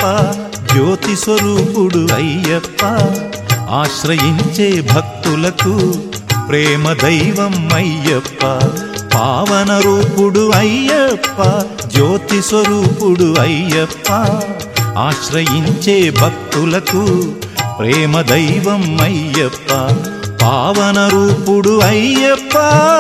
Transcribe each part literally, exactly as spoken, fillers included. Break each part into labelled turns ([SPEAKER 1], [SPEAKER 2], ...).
[SPEAKER 1] జ్యోతి స్వరూపుడు అయ్యప్ప ఆశ్రయించే భక్తులకు ప్రేమ దైవం అయ్యప్ప పావన రూపుడు అయ్యప్ప జ్యోతి స్వరూపుడు అయ్యప్ప ఆశ్రయించే భక్తులకు ప్రేమ దైవం అయ్యప్ప పావన రూపుడు అయ్యప్ప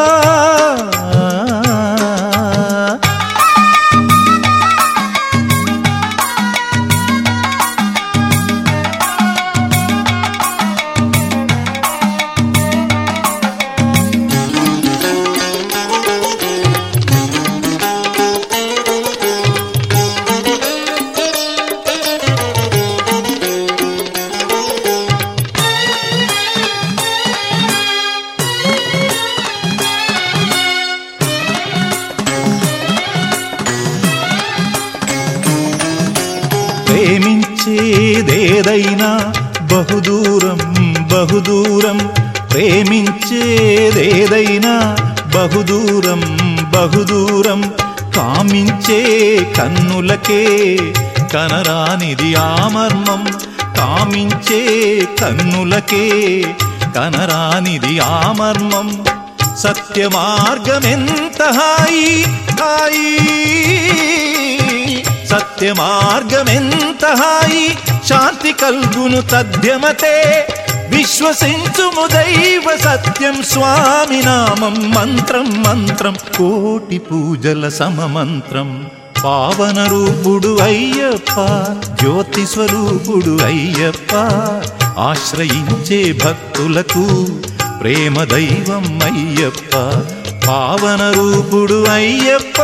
[SPEAKER 1] ప్రేమించేదేదైనా బహుదూరం బహుదూరం ప్రేమించేదేదైనా బహుదూరం బహుదూరం కామించే కన్నులకే కనరానిది ఆమర్మం కామించే కన్నులకే కనరానిది ఆమర్మం సత్య మార్గమెంత హాయి హాయి సత్య మార్గమెంత హాయి శాంతి కల్గును తథ్యమతే విశ్వసించుము దైవ సత్యం స్వామి నామం మంత్రం మంత్రం కోటి పూజల సమమంత్రం పావన రూపుడు అయ్యప్ప జ్యోతి స్వరూపుడు అయ్యప్ప ఆశ్రయించే భక్తులకు ప్రేమ దైవం అయ్యప్ప పావన రూపుడు అయ్యప్ప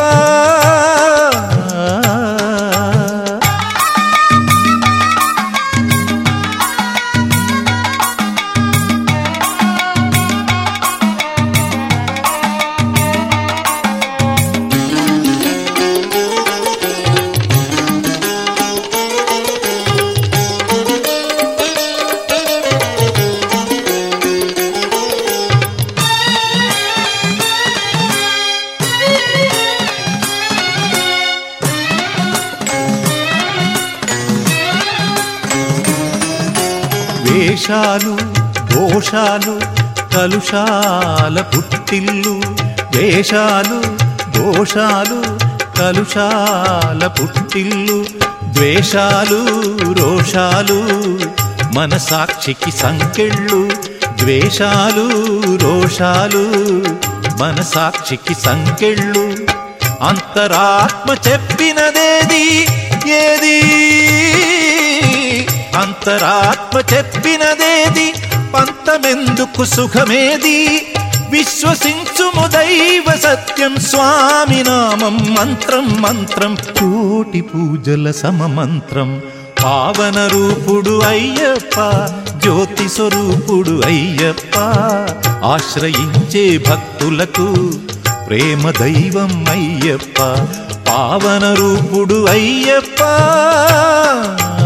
[SPEAKER 1] వేషాలు దోషాలు కలుషాల పుట్టిల్లు వేషాలు దోషాలు కలుషాల పుట్టిల్లు ద్వేషాలు రోషాలు మన సాక్షికి సంకెళ్ళు ద్వేషాలు రోషాలు మన సాక్షికి సంకెళ్ళు అంతరాత్మ చెప్పినదేది ఏది అంతరాత్మ చెప్పినదేది పంతమెందుకు సుఖమేది విశ్వసించుము దైవ సత్యం స్వామి నామం మంత్రం మంత్రం కోటి పూజల సమమంత్రం పావన రూపుడు అయ్యప్ప జ్యోతి స్వరూపుడు అయ్యప్ప ఆశ్రయించే భక్తులకు ప్రేమ దైవం అయ్యప్ప పావన రూపుడు అయ్యప్ప